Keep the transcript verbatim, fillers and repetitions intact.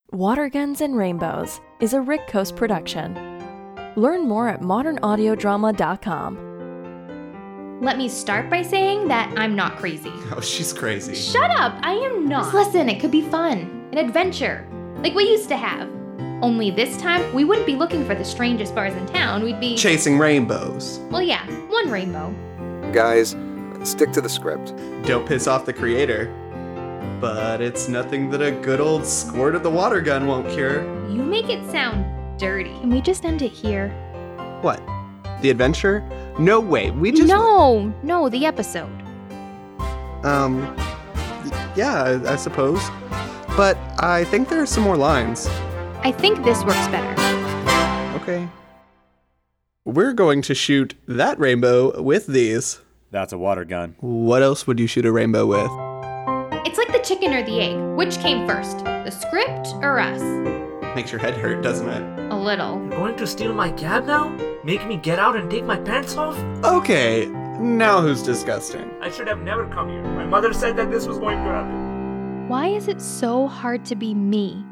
Water Guns and Rainbows is a Rick Coast production. Learn more at modern audio drama dot com. Let me start by saying that I'm not crazy. Oh, she's crazy. Shut up! I am not. Just listen, it could be fun. An adventure. Like we used to have. Only this time, we wouldn't be looking for the strangest bars in town. We'd be... chasing rainbows. Well, yeah, one rainbow. Guys, stick to the script. Don't piss off the creator. But it's nothing that a good old squirt of the water gun won't cure. You make it sound dirty. Can we just end it here? What? The adventure? No way, we just... No, no, the episode. Um, yeah, I, I suppose. But I think there are some more lines. I think this works better. Okay. We're going to shoot that rainbow with these. That's a water gun. What else would you shoot a rainbow with? It's like the chicken or the egg. Which came first? The script or us? Makes your head hurt, doesn't it? A little. You're going to steal my cab now? Make me get out and take my pants off? Okay, now who's disgusting? I should have never come here. My mother said that this was going to happen. Why is it so hard to be me?